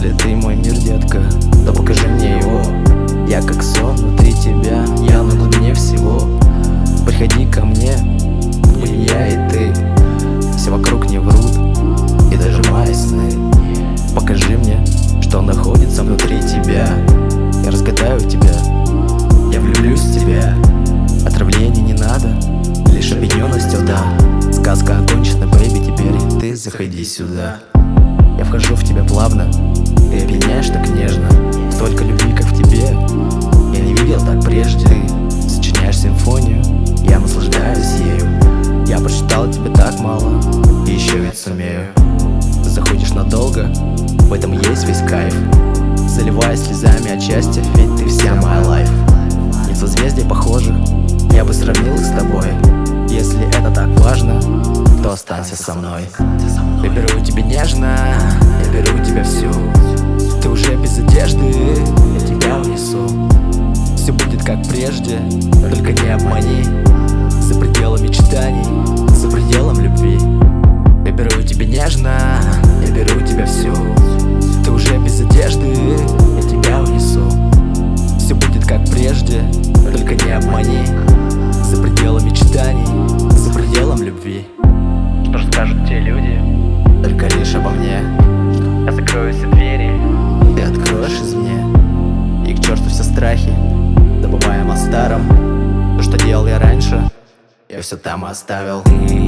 Если ты мой мир, детка, то покажи мне его. Я как сон внутри тебя, я на глубине всего. Приходи ко мне, будем я и ты. Все вокруг не врут, и даже мои сны. Покажи мне, что находится внутри тебя. Я разгадаю тебя, я влюблюсь в тебя. Отравления не надо, лишь опьяненность, да. Сказка окончена, бэйби, теперь ты заходи сюда. Я вхожу в тебя плавно, ты опьяняешь так нежно. Столько любви, как в тебе, я не видел так прежде. Ты сочиняешь симфонию, я наслаждаюсь ею. Я прочитал тебе так мало, и еще ведь сумею. Ты заходишь надолго, в этом есть весь кайф. Заливаясь слезами от счастья, ведь ты вся моя лайф. Нет созвездий похожих, я бы сравнил их с тобой. Если это так важно, то останься со мной. Я беру тебя нежно, я беру тебя всю. Ты уже без одежды, я тебя унесу. Все будет как прежде, только не обмани. За пределом мечтаний, за пределом любви. Я беру тебя нежно, я беру тебя всю. Ты уже без одежды, я тебя унесу. Все будет как прежде, только не обмани. За пределом мечтаний, за пределом любви. Что же скажут те люди? Только лишь обо мне. Я закрою все двери. Ты откроешь извне. И к черту все страхи, забываем о старом. То, что делал я раньше, я все там оставил.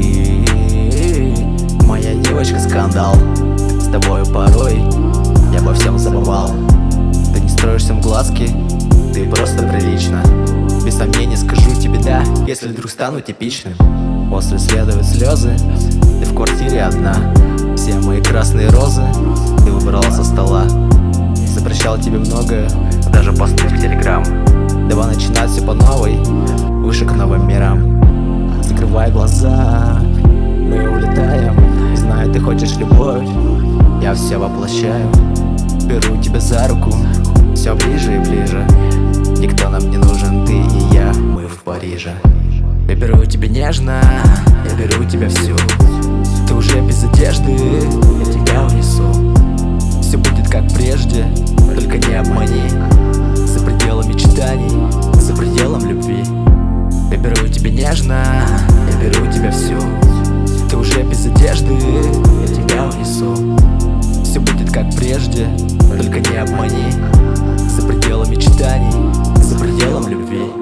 Ты моя девочка, скандал. С тобою порой я обо всем забывал. Ты не строишься в глазки, ты просто прилично. Без сомнений скажу тебе да, если вдруг стану типичным. После следуют слезы, ты в квартире одна. Все мои красные розы ты выбрала со стола. Запрещал тебе многое, даже посты в Телеграм. Давай начинать все по новой, выше к новым мирам. Закрывай глаза, мы улетаем. Знаю, ты хочешь любовь, я все воплощаю. Беру тебя за руку, все ближе и ближе. Никто нам не нужен, ты и я, мы в Париже. Я беру тебя нежно, я беру тебя всю. Ты уже без одежды, я тебя унесу. Все будет как прежде, только не обмани. За пределом мечтаний, за пределом любви. Я беру тебя нежно, я беру тебя всю. Ты уже без одежды, я тебя унесу. Все будет как прежде, только не обмани. За пределом мечтаний, за пределом любви.